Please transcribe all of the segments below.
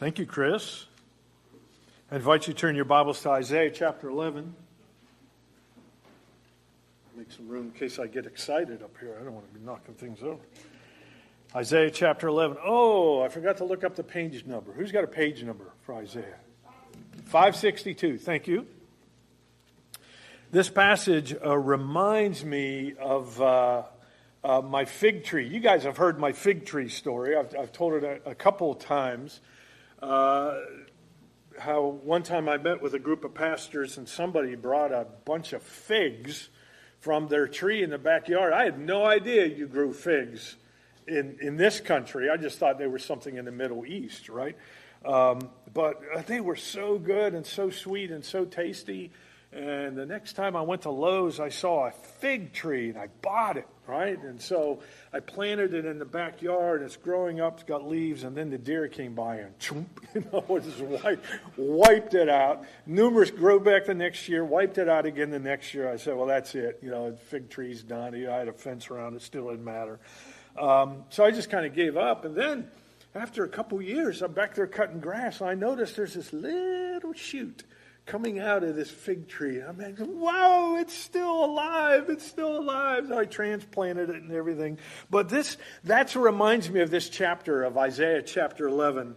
Thank you, Chris. I invite you to turn your Bibles to Isaiah chapter 11. Make some room in case I get excited up here. I don't want to be knocking things over. Isaiah chapter 11. Oh, I forgot to look up the page number. Who's got a page number for Isaiah? 562. Thank you. This passage reminds me of my fig tree. You guys have heard my fig tree story. I've told it a couple of times. How one time I met with a group of pastors and somebody brought a bunch of figs from their tree in the backyard. I had no idea you grew figs in this country. I just thought they were something in the Middle East, right? But they were so good and so sweet and so tasty. And the next time I went to Lowe's, I saw a fig tree and I bought it, right? And so I planted it in the backyard. It's growing up, it's got leaves, and then the deer came by and choomp, just wiped it out. Numerous grew back the next year, wiped it out again the next year. I said, well, that's it. The fig tree's done. I had a fence around it, still didn't matter. So I just kind of gave up. And then after a couple years, I'm back there cutting grass, and I noticed there's this little shoot coming out of this fig tree. I'm like, wow, it's still alive. It's still alive. So I transplanted it and everything. But that reminds me of this chapter of Isaiah chapter 11.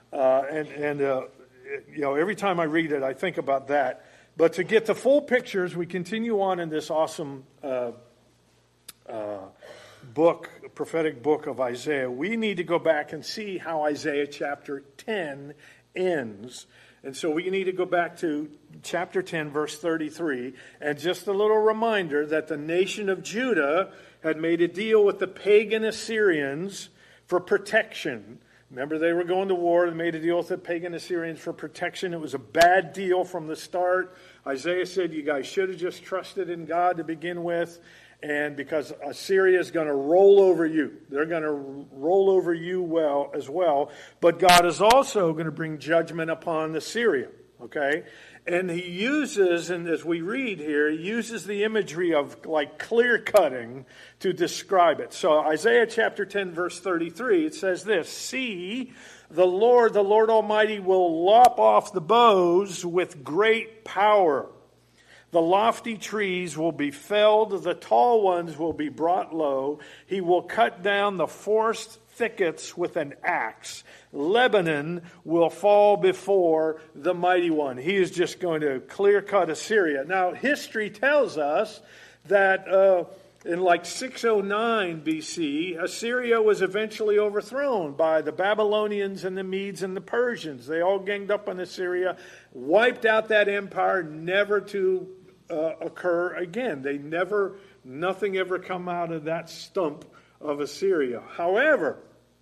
Every time I read it, I think about that. But to get the full picture, as we continue on in this awesome prophetic book of Isaiah, we need to go back and see how Isaiah chapter 10 ends. And so we need to go back to chapter 10, verse 33, and just a little reminder that the nation of Judah had made a deal with the pagan Assyrians for protection. Remember, they were going to war and made a deal with the pagan Assyrians for protection. It was a bad deal from the start. Isaiah said, you guys should have just trusted in God to begin with. And because Assyria is going to roll over you. They're going to roll over you as well. But God is also going to bring judgment upon Assyria. Okay? And he uses, and as we read here, he uses the imagery of like clear cutting to describe it. So Isaiah chapter 10 verse 33, it says this, see, the Lord Almighty will lop off the boughs with great power. The lofty trees will be felled, the tall ones will be brought low. He will cut down the forest thickets with an axe. Lebanon will fall before the mighty one. He is just going to clear cut Assyria. Now, history tells us that in like 609 BC, Assyria was eventually overthrown by the Babylonians and the Medes and the Persians. They all ganged up on Assyria, wiped out that empire, never to occur again. Nothing ever come out of that stump of Assyria. However,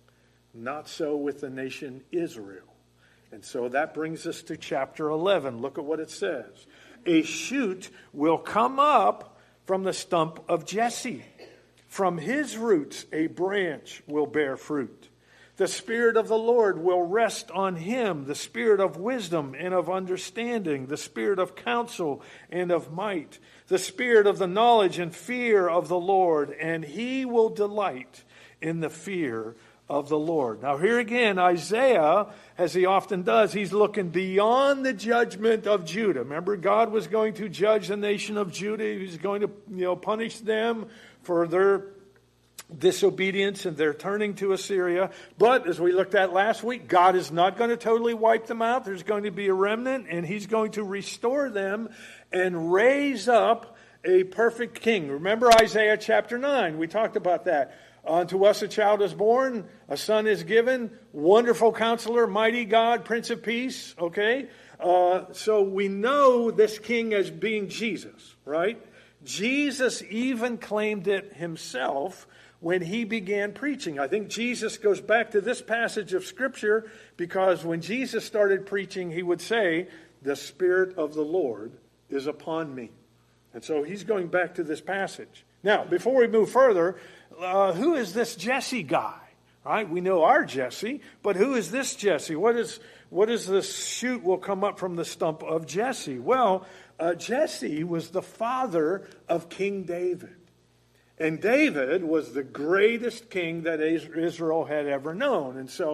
not so with the nation Israel. And so that brings us to chapter 11. Look at what it says. A shoot will come up from the stump of Jesse. From his roots a branch will bear fruit. The Spirit of the Lord will rest on him, the Spirit of wisdom and of understanding, the Spirit of counsel and of might, the Spirit of the knowledge and fear of the Lord, and he will delight in the fear of the Lord. Now here again, Isaiah, as he often does, he's looking beyond the judgment of Judah. Remember, God was going to judge the nation of Judah. He was going to punish them for their disobedience and their turning to Assyria. But as we looked at last week, God is not going to totally wipe them out. There's going to be a remnant, and he's going to restore them and raise up a perfect king. Remember Isaiah chapter 9. We talked about that. Unto us a child is born, a son is given, wonderful counselor, mighty God, Prince of Peace. Okay? So we know this king as being Jesus, right? Jesus even claimed it himself when he began preaching. I think Jesus goes back to this passage of Scripture because when Jesus started preaching, he would say, the Spirit of the Lord is upon me. And so he's going back to this passage. Now, before we move further, who is this Jesse guy? Right? We know our Jesse, but who is this Jesse? What is this shoot will come up from the stump of Jesse? Well, Jesse was the father of King David. And David was the greatest king that Israel had ever known. And so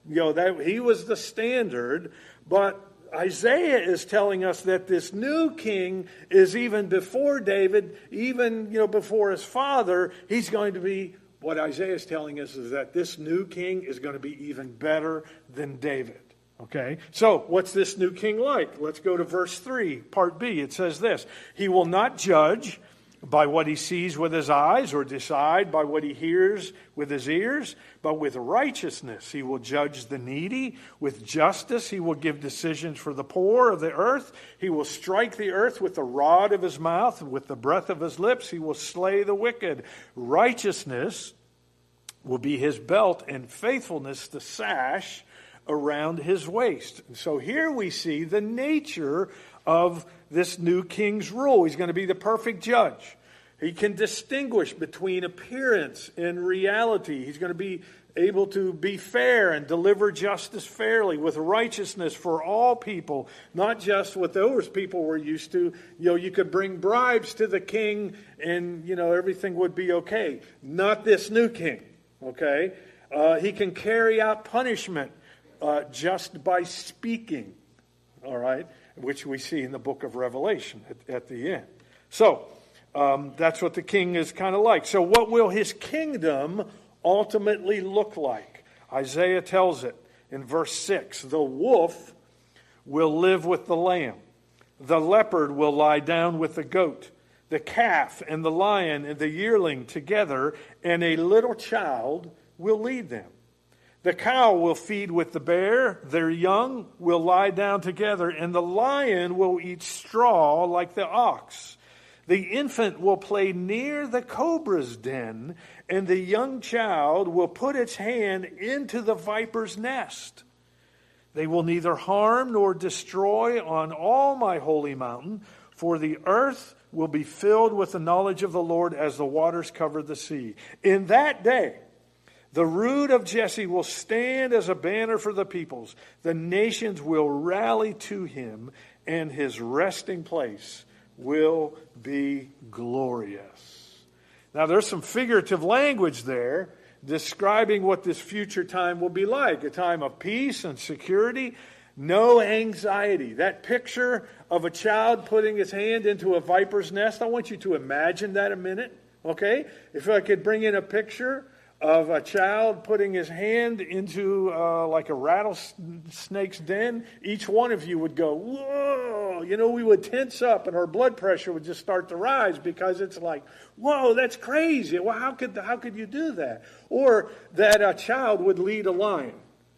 that he was the standard, but Isaiah is telling us that this new king is even before David, even before his father. He's going to be, what Isaiah is telling us is that this new king is going to be even better than David. Okay, so what's this new king like? Let's go to verse 3, part B. It says this: he will not judge by what he sees with his eyes, or decide by what he hears with his ears, but with righteousness he will judge the needy. With justice he will give decisions for the poor of the earth. He will strike the earth with the rod of his mouth, and with the breath of his lips he will slay the wicked. Righteousness will be his belt, and faithfulness the sash around his waist. And so here we see the nature of this new king's rule. He's going to be the perfect judge. He can distinguish between appearance and reality. He's going to be able to be fair and deliver justice fairly with righteousness for all people, not just what those people were used to. You could bring bribes to the king and, everything would be okay. Not this new king, okay? He can carry out punishment just by speaking, all right, which we see in the book of Revelation at the end. So, that's what the king is kind of like. So what will his kingdom ultimately look like? Isaiah tells it in verse 6. The wolf will live with the lamb. The leopard will lie down with the goat. The calf and the lion and the yearling together, and a little child will lead them. The cow will feed with the bear, their young will lie down together, and the lion will eat straw like the ox. The infant will play near the cobra's den, and the young child will put its hand into the viper's nest. They will neither harm nor destroy on all my holy mountain, for the earth will be filled with the knowledge of the Lord as the waters cover the sea. In that day, the root of Jesse will stand as a banner for the peoples. The nations will rally to him, and his resting place will be glorious. Now, there's some figurative language there describing what this future time will be like. A time of peace and security, no anxiety. That picture of a child putting his hand into a viper's nest, I want you to imagine that a minute, okay? If I could bring in a picture of a child putting his hand into like a rattlesnake's den, each one of you would go, whoa, we would tense up and our blood pressure would just start to rise, because it's like, whoa, that's crazy. Well, how could you do that? Or that a child would lead a lion,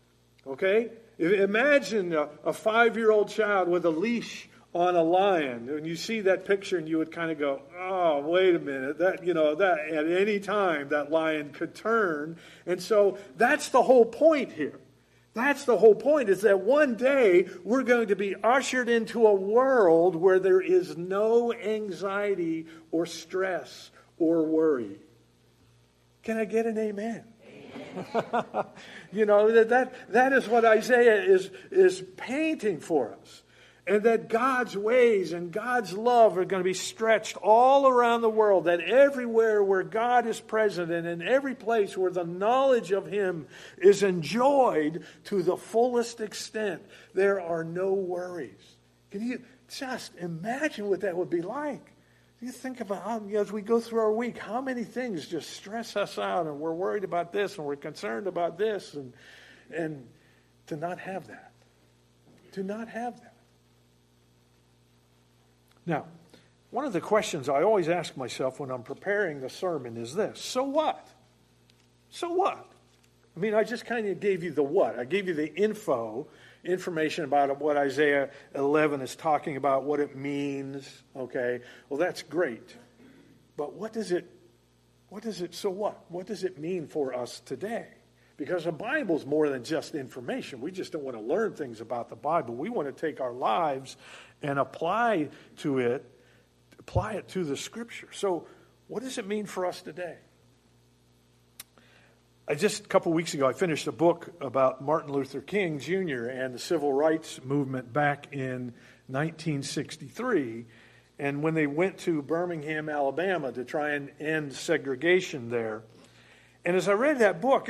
okay? Imagine a 5-year-old child with a leash on a lion, and you see that picture and you would kind of go, oh, wait a minute, that at any time that lion could turn. And so that's the whole point here. That's the whole point, is that one day we're going to be ushered into a world where there is no anxiety or stress or worry. Can I get an amen? That is what Isaiah is painting for us. And that God's ways and God's love are going to be stretched all around the world. That everywhere where God is present, and in every place where the knowledge of Him is enjoyed to the fullest extent, there are no worries. Can you just imagine what that would be like? You think about how, as we go through our week, how many things just stress us out, and we're worried about this, and we're concerned about this, and to not have that. To not have that. Now, one of the questions I always ask myself when I'm preparing the sermon is this: so what? So what? I mean, I just kind of gave you the what. I gave you the information about what Isaiah 11 is talking about, what it means, okay? Well, that's great. But what does it, so what? What does it mean for us today? Because the Bible's more than just information. We just don't want to learn things about the Bible. We want to take our lives and apply it to the Scripture. So what does it mean for us today? Just a couple weeks ago, I finished a book about Martin Luther King Jr. and the civil rights movement back in 1963. And when they went to Birmingham, Alabama to try and end segregation there. And as I read that book,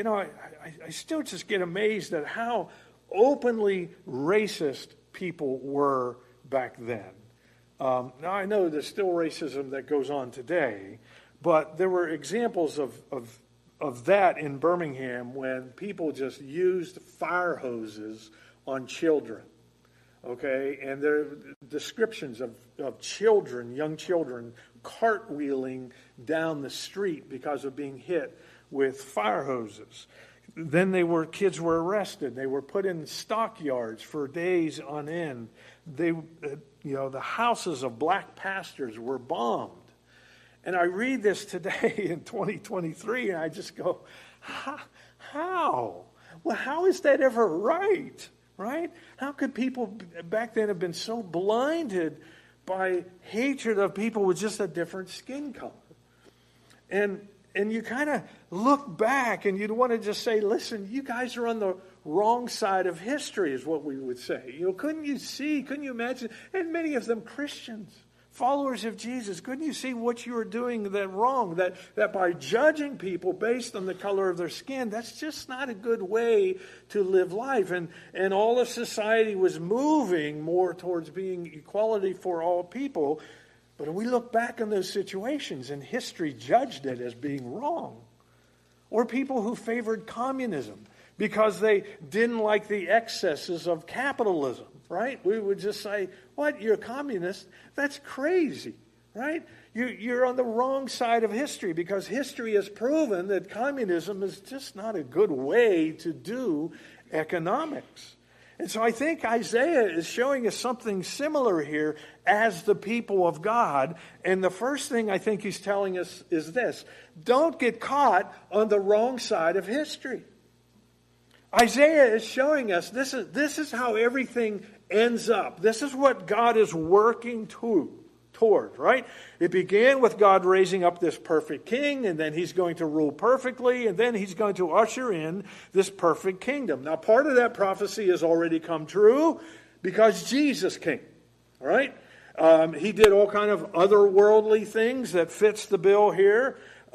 I still just get amazed at how openly racist people were back then. Now, I know there's still racism that goes on today, but there were examples of that in Birmingham when people just used fire hoses on children. Okay, and there are descriptions of children, young children, cartwheeling down the street because of being hit with fire hoses. Then kids were arrested. They were put in stockyards for days on end. The houses of black pastors were bombed. And I read this today in 2023, and I just go, how? Well, how is that ever right? Right? How could people back then have been so blinded by hatred of people with just a different skin color? And you kind of look back and you'd want to just say, listen, you guys are on the wrong side of history, is what we would say. Couldn't you imagine? And many of them Christians, followers of Jesus, couldn't you see what you were doing that wrong? That by judging people based on the color of their skin, that's just not a good way to live life. And all of society was moving more towards being equality for all people. But we look back on those situations and history judged it as being wrong. Or people who favored communism because they didn't like the excesses of capitalism, right? We would just say, what, you're a communist? That's crazy, right? You're on the wrong side of history because history has proven that communism is just not a good way to do economics. And so I think Isaiah is showing us something similar here as the people of God. And the first thing I think he's telling us is this: don't get caught on the wrong side of history. Isaiah is showing us this is how everything ends up. This is what God is working toward, right? It began with God raising up this perfect king, and then he's going to rule perfectly, and then he's going to usher in this perfect kingdom. Now, part of that prophecy has already come true because Jesus came, all right? He did all kind of otherworldly things that fits the bill here.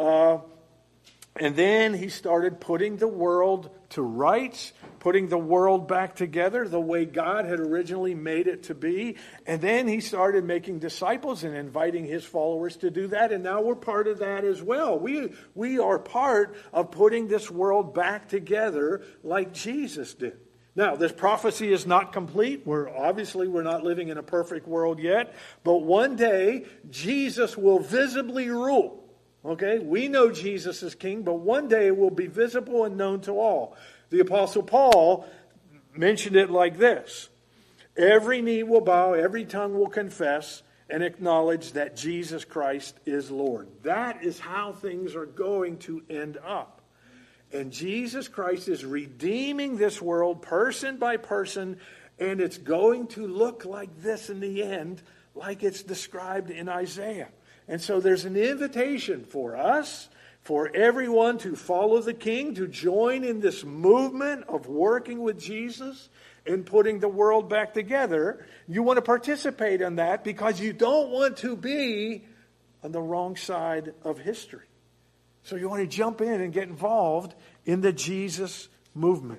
And then he started putting the world to rights, putting the world back together the way God had originally made it to be. And then he started making disciples and inviting his followers to do that. And now we're part of that as well. We are part of putting this world back together like Jesus did. Now, this prophecy is not complete. We're not living in a perfect world yet. But one day, Jesus will visibly rule. Okay, we know Jesus is king, but one day it will be visible and known to all. The Apostle Paul mentioned it like this: every knee will bow, every tongue will confess and acknowledge that Jesus Christ is Lord. That is how things are going to end up. And Jesus Christ is redeeming this world person by person, and it's going to look like this in the end, like it's described in Isaiah. And so there's an invitation for us, for everyone to follow the King, to join in this movement of working with Jesus and putting the world back together. You want to participate in that because you don't want to be on the wrong side of history. So you want to jump in and get involved in the Jesus movement.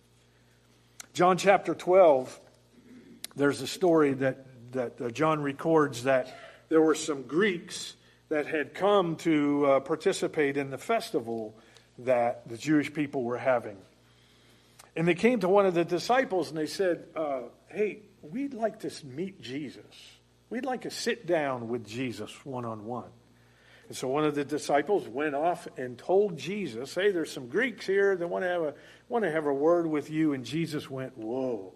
John chapter 12, there's a story that John records that there were some Greeks that had come to participate in the festival that the Jewish people were having. And they came to one of the disciples and they said, hey, we'd like to meet Jesus. We'd like to sit down with Jesus one-on-one. And so one of the disciples went off and told Jesus, hey, there's some Greeks here that want to have a word with you. And Jesus went, whoa.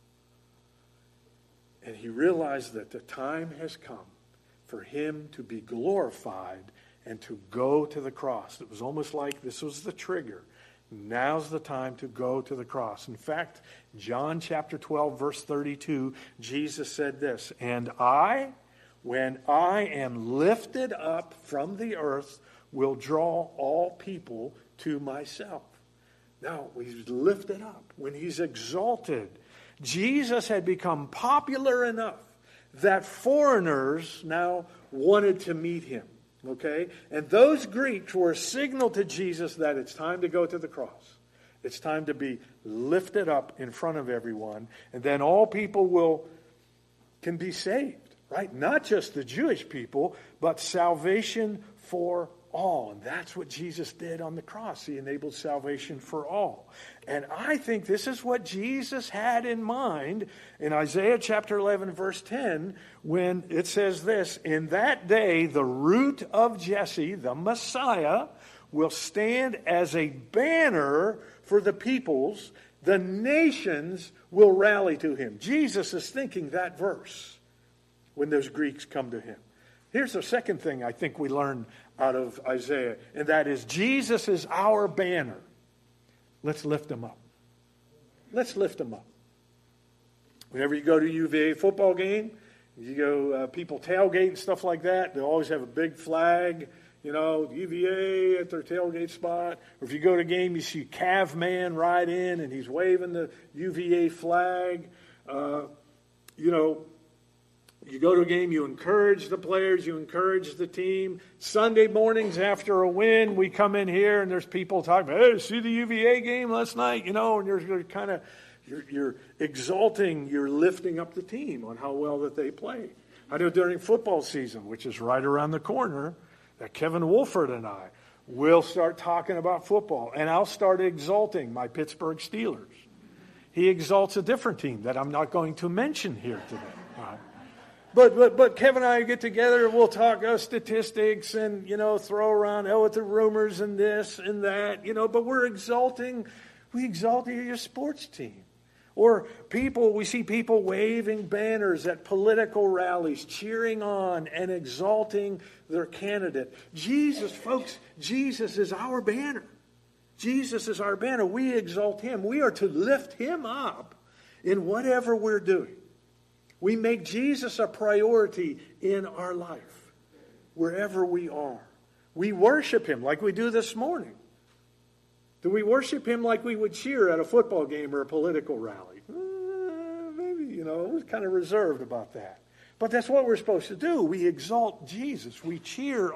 And he realized that the time has come for him to be glorified and to go to the cross. It was almost like this was the trigger. Now's the time to go to the cross. In fact, John chapter 12, verse 32, Jesus said this: and I, when I am lifted up from the earth, will draw all people to myself. Now, he's lifted up. When he's exalted, Jesus had become popular enough that foreigners now wanted to meet him. Okay? And those Greeks were a signal to Jesus that it's time to go to the cross. It's time to be lifted up in front of everyone. And then all people can be saved, right? Not just the Jewish people, but salvation for all. And that's what Jesus did on the cross. He enabled salvation for all. And I think this is what Jesus had in mind in Isaiah chapter 11, verse 10, when it says this, "In that day, the root of Jesse, the Messiah, will stand as a banner for the peoples. The nations will rally to him." Jesus is thinking that verse when those Greeks come to him. Here's the second thing I think we learn out of Isaiah, and that is Jesus is our banner. Let's lift him up. Let's lift him up. Whenever you go to a UVA football game, you go, people tailgate and stuff like that, they always have a big flag, UVA at their tailgate spot. Or if you go to a game, you see Caveman ride in, and he's waving the UVA flag. You go to a game, you encourage the players, you encourage the team. Sunday mornings after a win, we come in here and there's people talking about, "Hey, see the UVA game last night?" And you're kind of, you're exalting, you're lifting up the team on how well that they played. I know during football season, which is right around the corner, that Kevin Wolford and I will start talking about football. And I'll start exalting my Pittsburgh Steelers. He exalts a different team that I'm not going to mention here today. All right. But Kevin and I get together and we'll talk statistics and, throw around, with the rumors and this and that, but we exalt your sports team. Or we see people waving banners at political rallies, cheering on and exalting their candidate. Jesus is our banner. Jesus is our banner. We exalt him. We are to lift him up in whatever we're doing. We make Jesus a priority in our life, wherever we are. We worship him like we do this morning. Do we worship him like we would cheer at a football game or a political rally? Maybe, we're kind of reserved about that. But that's what we're supposed to do. We exalt Jesus. We cheer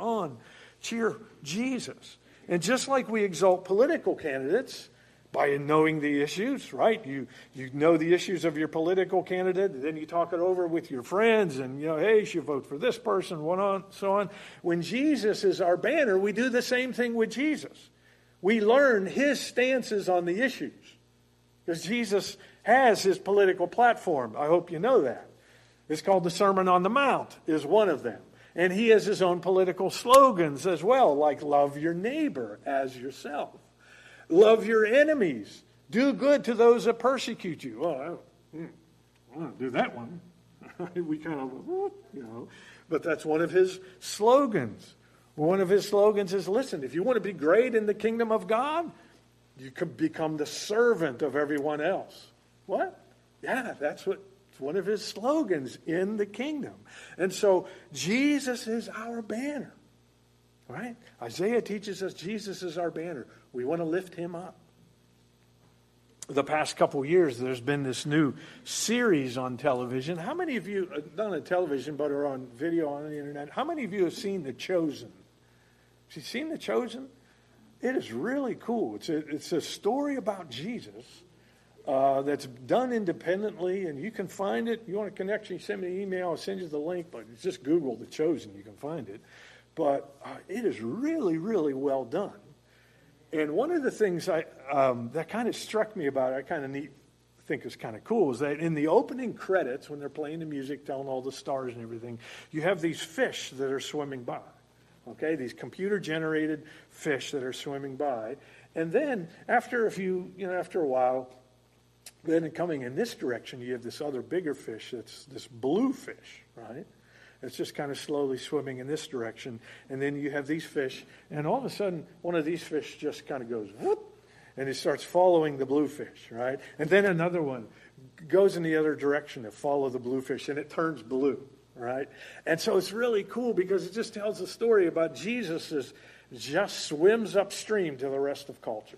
Jesus. And just like we exalt political candidates, by knowing the issues, right? You know the issues of your political candidate, and then you talk it over with your friends, and, hey, you should vote for this person, so on. When Jesus is our banner, we do the same thing with Jesus. We learn his stances on the issues. Because Jesus has his political platform. I hope you know that. It's called the Sermon on the Mount, is one of them. And he has his own political slogans as well, like love your neighbor as yourself. Love your enemies. Do good to those that persecute you. Oh, I don't do that one. We kind of, But that's one of his slogans. One of his slogans is, listen, if you want to be great in the kingdom of God, you could become the servant of everyone else. What? Yeah, that's one of his slogans in the kingdom. And so Jesus is our banner. Right? Isaiah teaches us Jesus is our banner. We want to lift him up. The past couple years, there's been this new series on television. How many of you, not on television, but are on video on the internet, how many of you have seen The Chosen? Have you seen The Chosen? It is really cool. It's a story about Jesus that's done independently, and you can find it. You want a connection, you send me an email, I'll send you the link, but just Google The Chosen, you can find it. But it is really, really well done. And one of the things that kind of struck me about it, I think is kind of cool, is that in the opening credits, when they're playing the music, telling all the stars and everything, you have these fish that are swimming by. Okay, these computer-generated fish that are swimming by. And then after a while, then coming in this direction, you have this other bigger fish that's this blue fish, right? It's just kind of slowly swimming in this direction. And then you have these fish, and all of a sudden, one of these fish just kind of goes, whoop, and it starts following the blue fish, right? And then another one goes in the other direction to follow the blue fish, and it turns blue, right? And so it's really cool because it just tells a story about Jesus just swims upstream to the rest of culture.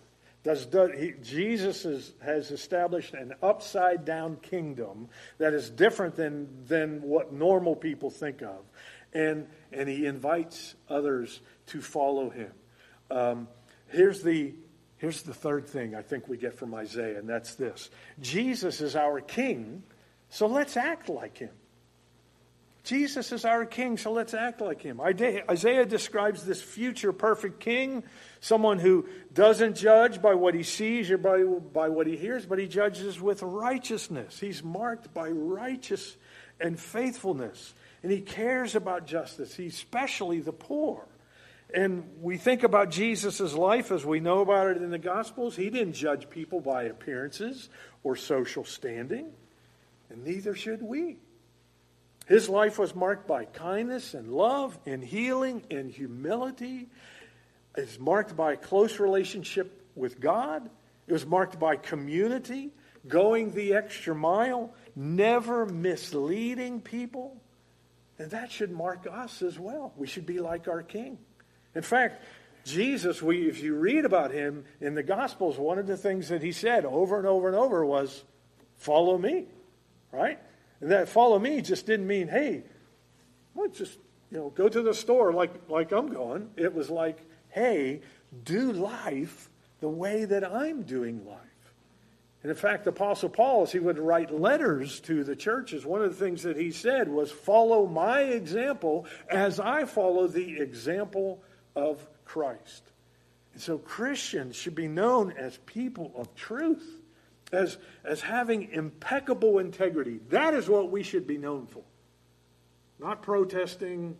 Jesus has established an upside-down kingdom that is different than what normal people think of. and he invites others to follow him. Here's the third thing I think we get from Isaiah, and that's this. Jesus is our king, so let's act like him. Jesus is our king, so let's act like him. Isaiah describes this future perfect king, someone who doesn't judge by what he sees or by what he hears, but he judges with righteousness. He's marked by righteous and faithfulness, and he cares about justice, especially the poor. And we think about Jesus' life as we know about it in the Gospels. He didn't judge people by appearances or social standing, and neither should we. His life was marked by kindness and love and healing and humility. It's marked by a close relationship with God. It was marked by community, going the extra mile, never misleading people. And that should mark us as well. We should be like our King. In fact, Jesus, if you read about him in the Gospels, one of the things that he said over and over and over was, follow me, right? And that follow me just didn't mean, hey, well, just go to the store like I'm going. It was like, hey, do life the way that I'm doing life. And in fact, the Apostle Paul, as he would write letters to the churches, one of the things that he said was, follow my example as I follow the example of Christ. And so Christians should be known as people of truth, as having impeccable integrity. That is what we should be known for. Not protesting,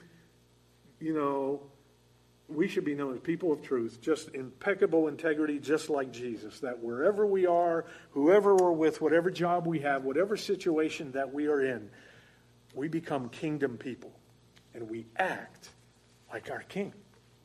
we should be known as people of truth, just impeccable integrity, just like Jesus. That wherever we are, whoever we're with, whatever job we have, whatever situation that we are in, we become kingdom people. And we act like our King.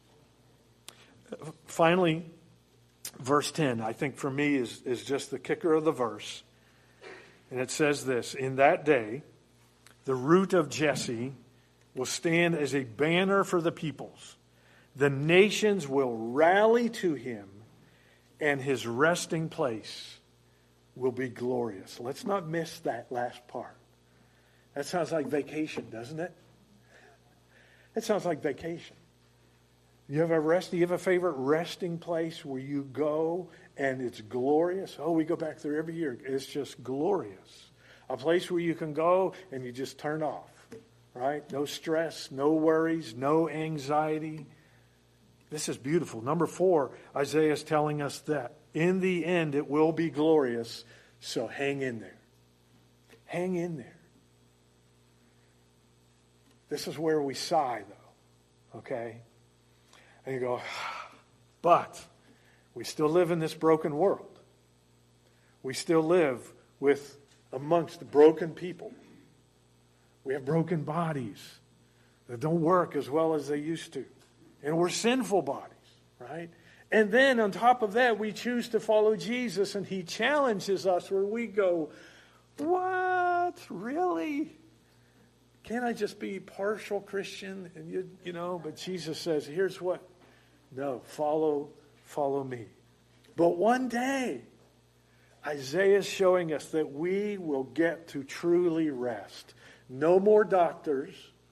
Finally, verse 10, I think for me is just the kicker of the verse. And it says this, in that day, the root of Jesse will stand as a banner for the peoples. The nations will rally to him, and his resting place will be glorious. Let's not miss that last part. That sounds like vacation, doesn't it? It sounds like vacation. Do you have a favorite resting place where you go and it's glorious? Oh, we go back there every year. It's just glorious. A place where you can go and you just turn off, right? No stress, no worries, no anxiety. This is beautiful. Number 4, Isaiah is telling us that in the end it will be glorious, so hang in there. Hang in there. This is where we sigh, though, okay? And you go, but we still live in this broken world. We still live amongst broken people. We have broken bodies that don't work as well as they used to. And we're sinful bodies, right? And then on top of that, we choose to follow Jesus, and he challenges us where we go, what? Really? Can't I just be partial Christian? And but Jesus says, here's what. No, follow me. But one day, Isaiah is showing us that we will get to truly rest. No more doctors.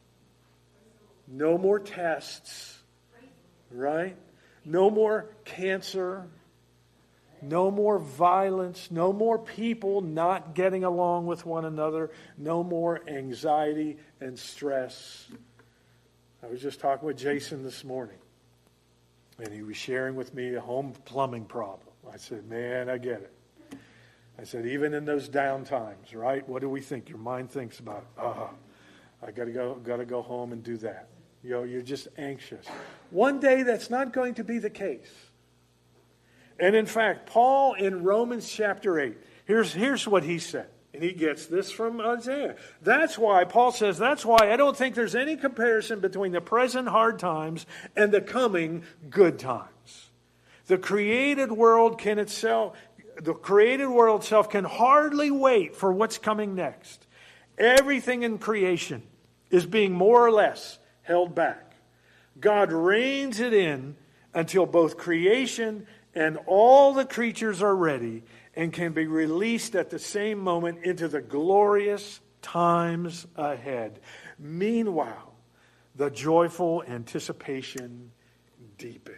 No more tests. Right? No more cancer. No more violence. No more people not getting along with one another. No more anxiety and stress. I was just talking with Jason this morning. And he was sharing with me a home plumbing problem. I said, man, I get it. I said, even in those down times, right? What do we think? Your mind thinks about, I got to go home and do that. You're just anxious. One day that's not going to be the case. And in fact, Paul in Romans chapter 8, here's what he said. And he gets this from Isaiah. Paul says, that's why I don't think there's any comparison between the present hard times and the coming good times. The created world itself can hardly wait for what's coming next. Everything in creation is being more or less held back. God reins it in until both creation and all the creatures are ready and can be released at the same moment into the glorious times ahead. Meanwhile, the joyful anticipation deepens.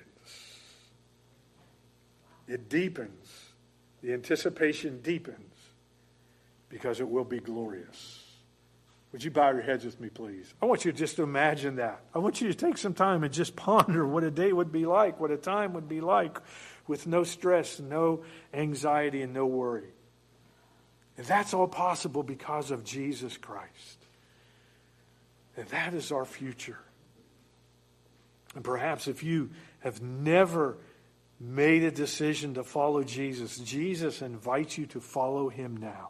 It deepens. The anticipation deepens because it will be glorious. Would you bow your heads with me, please? I want you just to imagine that. I want you to take some time and just ponder what a day would be like, what a time would be like with no stress, no anxiety, and no worry. And that's all possible because of Jesus Christ. And that is our future. And perhaps if you have never made a decision to follow Jesus, Jesus invites you to follow him now.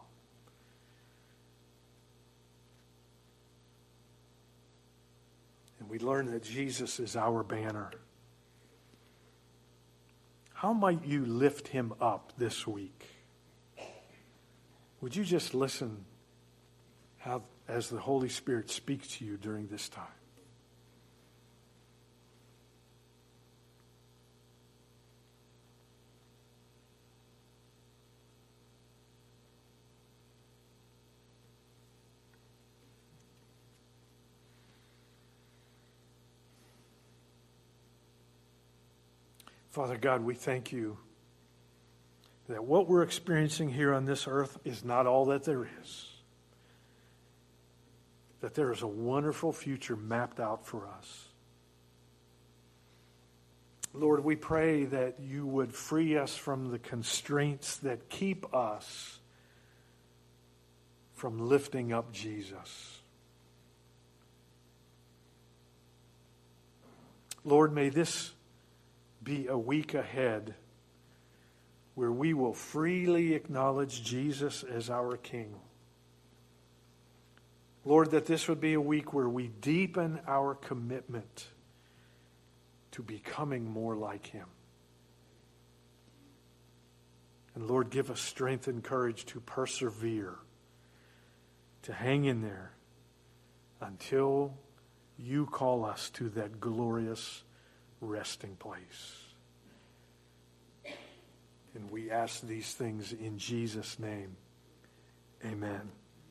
And we learn that Jesus is our banner. How might you lift him up this week? Would you just listen as the Holy Spirit speaks to you during this time? Father God, we thank you that what we're experiencing here on this earth is not all that there is. That there is a wonderful future mapped out for us. Lord, we pray that you would free us from the constraints that keep us from lifting up Jesus. Lord, may this be a week ahead where we will freely acknowledge Jesus as our King. Lord, that this would be a week where we deepen our commitment to becoming more like him. And Lord, give us strength and courage to persevere, to hang in there until you call us to that glorious resting place. And we ask these things in Jesus' name. Amen.